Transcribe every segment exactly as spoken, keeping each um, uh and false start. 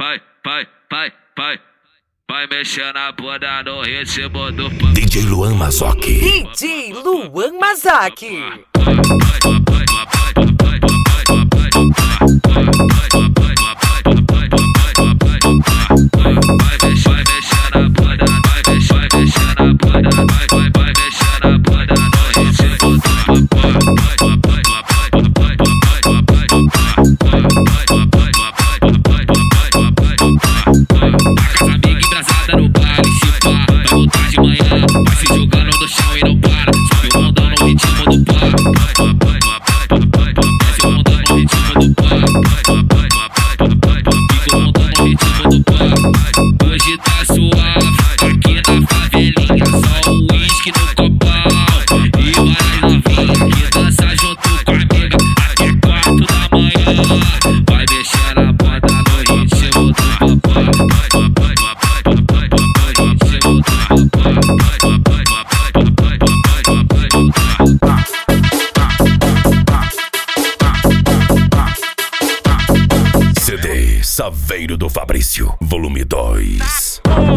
vai, vai, vai, vai. Vai mexer na bunda no ritmo do pau. D J Luan Mazocchi. D J Luan Mazocchi. Hoje tá suave, aqui na favelinha, só o uísque no copão. E várias novinhas que dança junto com a amiga até quatro da manhã. Vai mexer na banda no ritmo do papai. C D Saveiro do Fabrício, volume dois.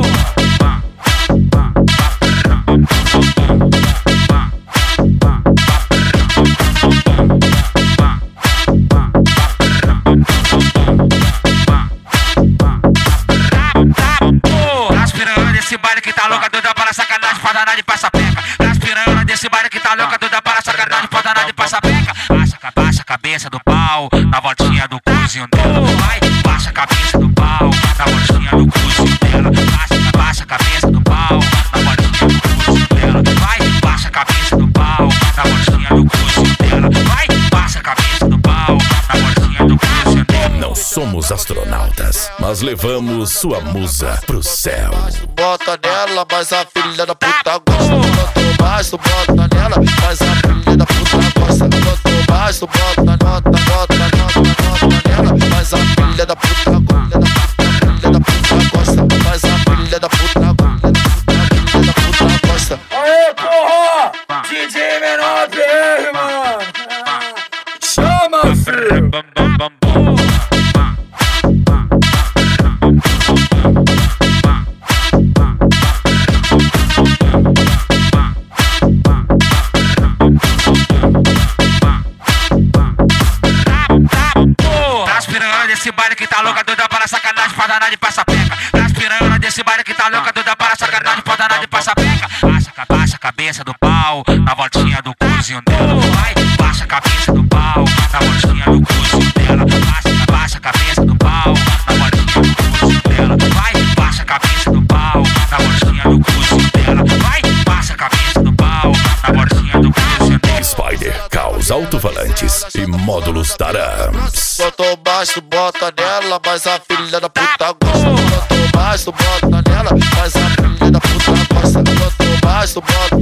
As piranhas desse baile que tá louca, doida para sacanagem, pra danar de passa peca. As piranhas desse baile que tá louca, doida para sacanagem, pra danar de passa peca. Baixa, baixa a cabeça do pau, na voltinha do cozinho dela. Vai, baixa a cabeça do pau, na voltinha do cozinho dela. Baixa, baixa a cabeça do pau, na voltinha do cozinho dela. Vai, baixa a cabeça do pau, na voltinha do cozinho dela. Vai, baixa a cabeça do pau, na voltinha do cozinho dela. Não somos astronautas, mas levamos sua musa pro céu. Bota nela, mas a filha da puta gosta. Quanto mais tu bota nela, mas a filha da puta gosta. Quanto mais tu bota, bota, bota, bota, bota nela, mas a filha da puta, filha da puta gosta. Mas a filha da puta, filha da puta gosta. Aê, porra! D J Menor P R, mano! Chama-se! As piranhas desse baile que tá louca, doida para sacanagem, pra danar de passa peca. As piranhas desse baile que tá louca, doida para sacanagem, pra danar de passa peca. Baixa, baixa a cabeça do pau, na voltinha do cozinho dela. Vai, baixa a cabeça do pau, na voltinha do cozinho dela. Baixa, baixa a cabeça do pau, na voltinha do cozinho dela. Vai, baixa a cabeça do pau, na voltinha do cozinho dela. Vai, baixa a cabeça do pau, na voltinha do cozinho dela. Spider, Caos Alto-Falantes e módulos Tarams. Quanto mais tu bota nela, mas a filha da puta gosta. Quanto mais tu bota nela, mas a filha da puta gosta. Quanto mais tu bota